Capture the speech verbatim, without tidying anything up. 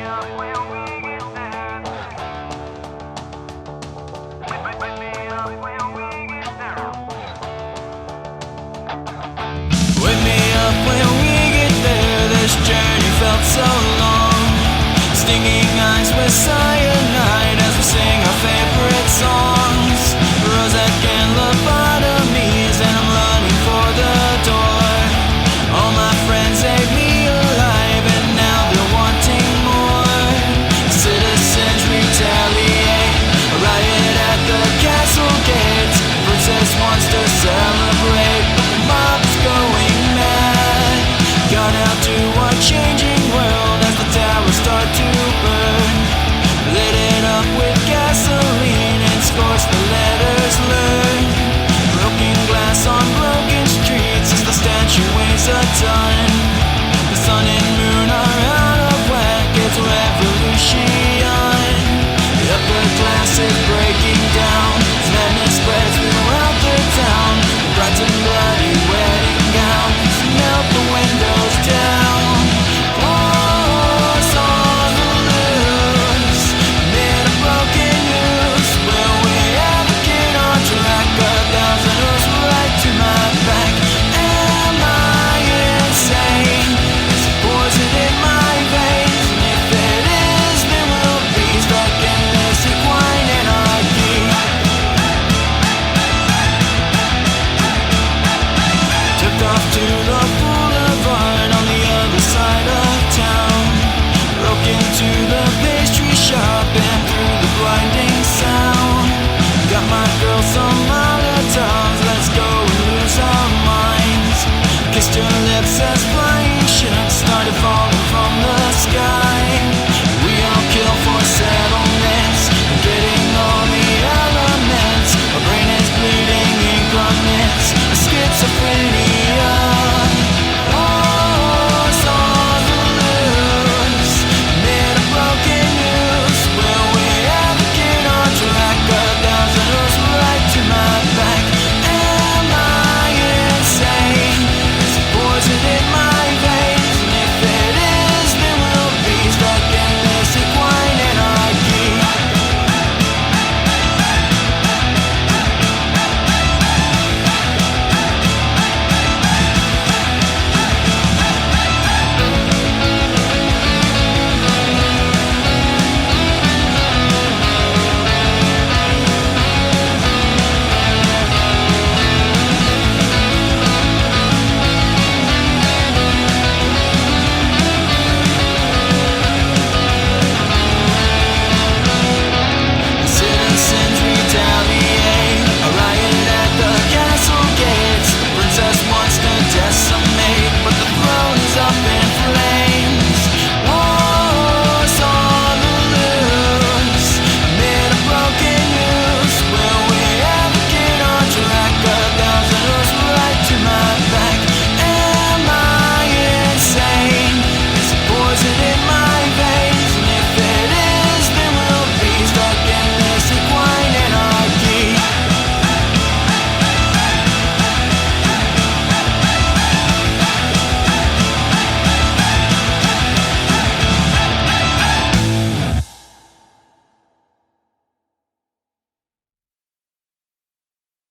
Wake me up when we get there. This journey felt so long. Stinging eyes with cyanide as we sing our favorite songs. Rosette and lobotomies, and I'm running for the door. All my friends ate me alive, and now they're wanting more. Citizens retaliate, a riot at the castle gates. Princess